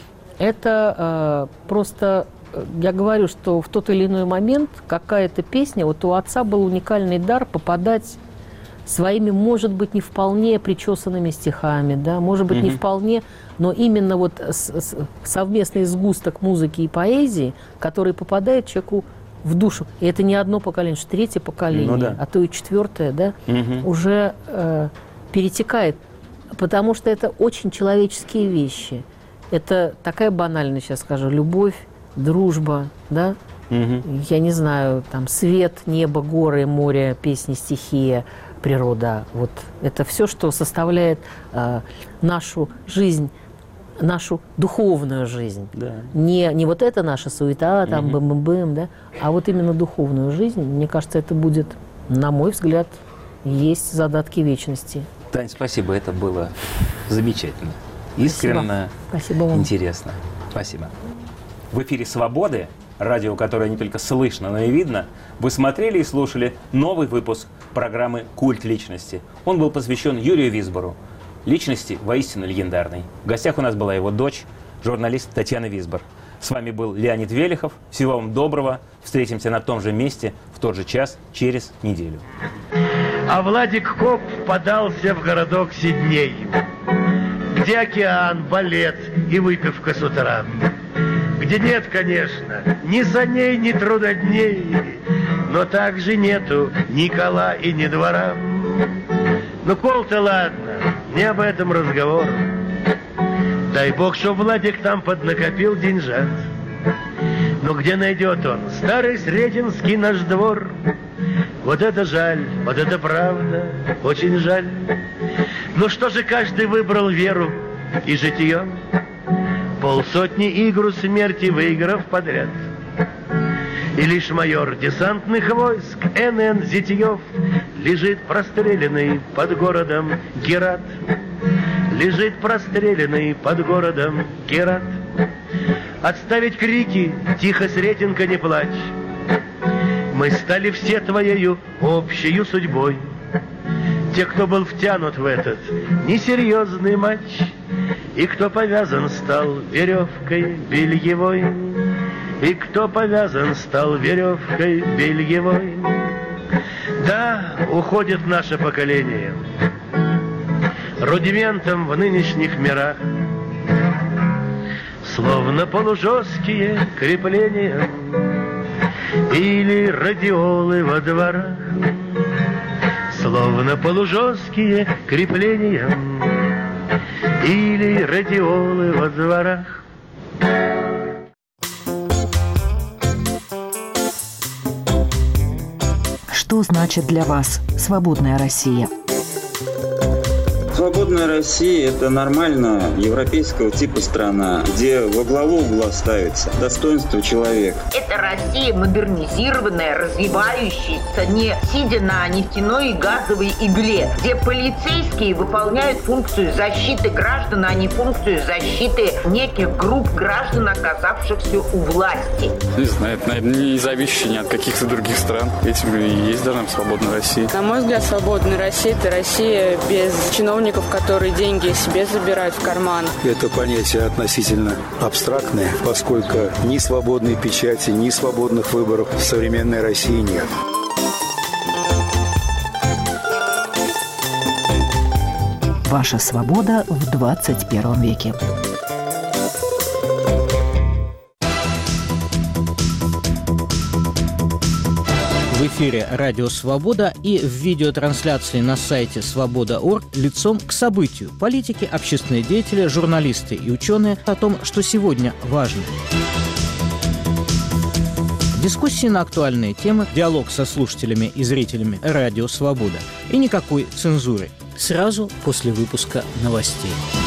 Это просто, я говорю, что в тот или иной момент какая-то песня, вот у отца был уникальный дар попадать своими, может быть, не вполне причесанными стихами, да, может быть, не вполне, но именно вот совместный сгусток музыки и поэзии, который попадает человеку в душу. И это не одно поколение, что третье поколение, а то и четвертое, да, уже перетекает, потому что это очень человеческие вещи. Это такая банальная, сейчас скажу, любовь, дружба, да, я не знаю, там, свет, небо, горы, море, песни, стихия, природа. Вот это все, что составляет нашу жизнь, нашу духовную жизнь. Да. Не вот это наша суета, там, бым-бым-бым, да, а вот именно духовную жизнь. Мне кажется, это будет, на мой взгляд, есть задатки вечности. Тань, спасибо, это было замечательно. Искренне, спасибо вам. Интересно. Спасибо. В эфире «Свободы», радио, которое не только слышно, но и видно, вы смотрели и слушали новый выпуск программы «Культ личности». Он был посвящен Юрию Висбору, личности воистину легендарной. В гостях у нас была его дочь, журналист Татьяна Висбор. С вами был Леонид Велихов. Всего вам доброго. Встретимся на том же месте, в тот же час, через неделю. А Владик Коп подался в городок Сидней, где океан, балет и выпивка с утра, где нет, конечно, ни саней, ни трудодней, но также нету ни кола и ни двора. Ну, кол-то ладно, не об этом разговор. Дай бог, что Владик там поднакопил деньжат. Но где найдет он старый Сретенский наш двор? Вот это жаль, вот это правда, очень жаль. Ну что же каждый выбрал веру и житье? Полсотни игру смерти выиграв подряд. И лишь майор десантных войск Н.Н. Зитьев лежит простреленный под городом Герат. Лежит простреленный под городом Герат. Отставить крики, тихо, Сретенка, не плачь. Мы стали все твоею общею судьбой. Те, кто был втянут в этот несерьезный матч, и кто повязан стал веревкой бельевой, и кто повязан стал веревкой бельевой. Да, уходит наше поколение рудиментом в нынешних мирах, словно полужесткие крепления или радиолы во дворах, словно полужесткие крепления или радиолы во дворах. Что значит для вас «Свободная Россия»? Свободная Свободная Россия – это нормально европейского типа страна, где во главу угла ставится достоинство человека. Это Россия модернизированная, развивающаяся, не сидя на нефтяной и газовой игле, где полицейские выполняют функцию защиты граждан, а не функцию защиты неких групп граждан, оказавшихся у власти. Не знаю, это, наверное, не зависящее ни от каких-то других стран. Этим и есть должна быть свободная Россия. На мой взгляд, свободная Россия – это Россия без чиновников, которые деньги себе забирают в карман. Это понятие относительно абстрактное, поскольку ни свободной печати, ни свободных выборов в современной России нет. Ваша свобода в 21 веке. В эфире «Радио Свобода» и в видеотрансляции на сайте «Свобода.орг» лицом к событию. Политики, общественные деятели, журналисты и ученые о том, что сегодня важно. Дискуссии на актуальные темы, диалог со слушателями и зрителями «Радио Свобода». И никакой цензуры. Сразу после выпуска новостей.